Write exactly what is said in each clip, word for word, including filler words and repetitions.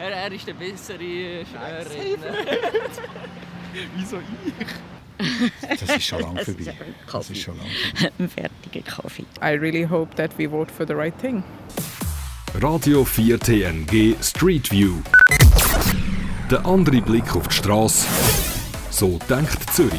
Er, er ist der bessere Redner. Wieso ich? Das ist schon lange vorbei. Das ist schon lange vorbei. Ein fertiger Kaffee. I really hope that we vote for the right thing. Radio vier T N G Street View. Der andere Blick auf die Straße. So denkt Zürich.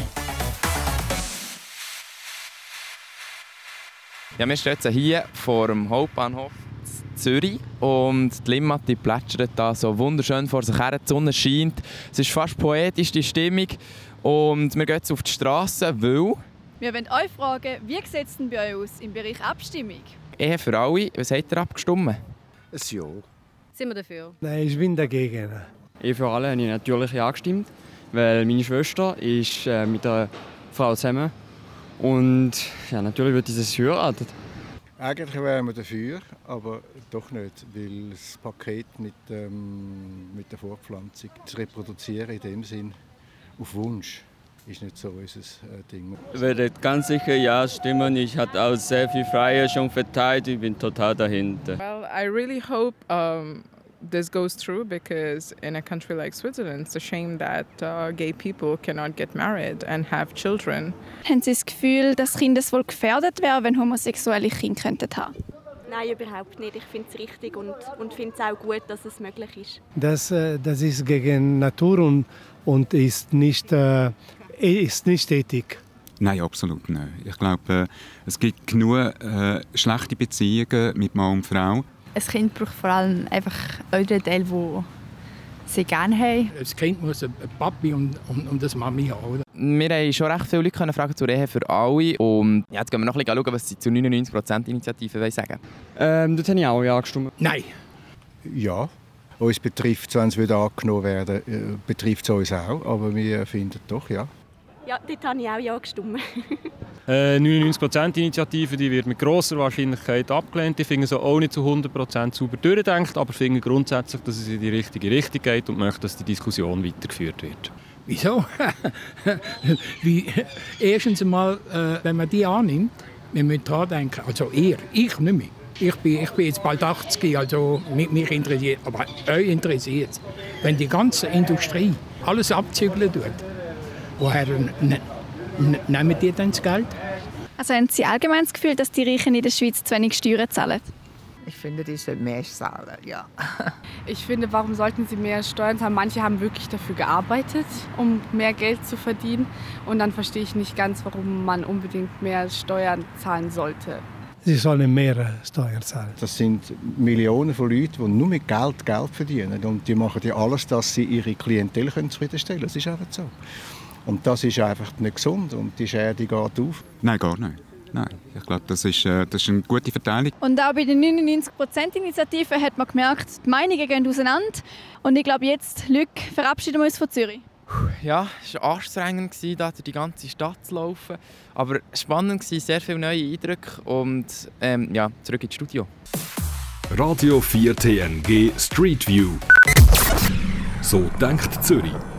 Ja, wir stehen jetzt hier vor dem Hauptbahnhof Zürich und die Limmat plätschert da so wunderschön vor sich her. Die Sonne scheint, es ist fast poetisch, die Stimmung. Und wir gehen jetzt auf die Straße, weil... Wir wollen euch fragen, wie sieht es denn bei euch aus im Bereich Abstimmung? Ehe für alle, was habt ihr abgestimmt? Ein Ja. Sind wir dafür? Nein, ich bin dagegen. Ehe für alle habe ich natürlich ja gestimmt, weil meine Schwester ist äh, mit einer Frau zusammen. Und ja, natürlich wird dieses heiraten. Eigentlich wären wir dafür, aber doch nicht, weil das Paket mit, ähm, mit der Fortpflanzung zu reproduzieren in dem Sinn auf Wunsch ist nicht so unser äh, Ding. Ich werde ganz sicher ja stimmen. Ich habe auch sehr viel Freie schon verteilt. Ich bin total dahinter. Well, I really hope um, this goes through because in a country like Switzerland, it's a shame that uh, gay people cannot get married and have children. Haben Sie das Gefühl, dass Kindeswohl gefährdet wäre, wenn homosexuelle Kinder könnten haben? Nein, überhaupt nicht. Ich finde es richtig und, und finde es auch gut, dass es möglich ist. Das, äh, das ist gegen Natur und, und ist, nicht, äh, ist nicht Ethik. Nein, absolut nicht. Ich glaube, es gibt genug äh, schlechte Beziehungen mit Mann und Frau. Ein Kind braucht vor allem einfach einen Teil, den sie gerne haben. Das Kind muss ein Papi und, und, und eine Mami haben. Oder? Wir haben schon recht viele Leute fragen zur Ehe für alle. Und ja, jetzt gehen wir noch ein bisschen schauen, was sie zu neunundneunzig Prozent Initiativen sagen. Ähm, dort habe ich auch ja gestimmt. Nein. Ja, uns betrifft es, wenn es wieder angenommen werden, äh, betrifft es uns auch. Aber wir finden doch, ja. Ja, dort habe ich auch ja gestimmt. äh, neunundneunzig Prozent Initiative die wird mit grosser Wahrscheinlichkeit abgelehnt. Ich finde es auch nicht zu hundert Prozent sauber durchgedacht, aber finde grundsätzlich, dass es in die richtige Richtung geht und möchte, dass die Diskussion weitergeführt wird. Wieso? Wie, erstens einmal, äh, wenn man die annimmt, wir müssen daran denken, also ihr, ich nicht mehr. Ich bin, ich bin jetzt bald achtzig, also mich, mich interessiert, aber euch interessiert es. Wenn die ganze Industrie alles abzügeln tut, woher ne, ne, nehmen die dann das Geld? Also haben Sie allgemein das Gefühl, dass die Reichen in der Schweiz zu wenig Steuern zahlen? Ich finde, die sollten mehr zahlen, ja. Ich finde, warum sollten sie mehr Steuern zahlen? Manche haben wirklich dafür gearbeitet, um mehr Geld zu verdienen. Und dann verstehe ich nicht ganz, warum man unbedingt mehr Steuern zahlen sollte. Sie sollen mehr Steuern zahlen. Das sind Millionen von Leuten, die nur mit Geld Geld verdienen. Und die machen ja alles, dass sie ihre Klientel zufriedenstellen können. Das ist einfach so. Und das ist einfach nicht gesund und die Schere die geht auf. Nein, gar nicht. Nein, ich glaube, das ist, äh, das ist eine gute Verteilung. Und auch bei der neunundneunzig Prozent Initiative hat man gemerkt, die Meinungen gehen auseinander. Und ich glaube, jetzt, Luc, verabschieden wir uns von Zürich. Ja, es war anstrengend, da durch die ganze Stadt zu laufen. Aber spannend war, sehr viele neue Eindrücke. Und ähm, ja, zurück ins Studio. Radio vier T N G Street View. So denkt Zürich.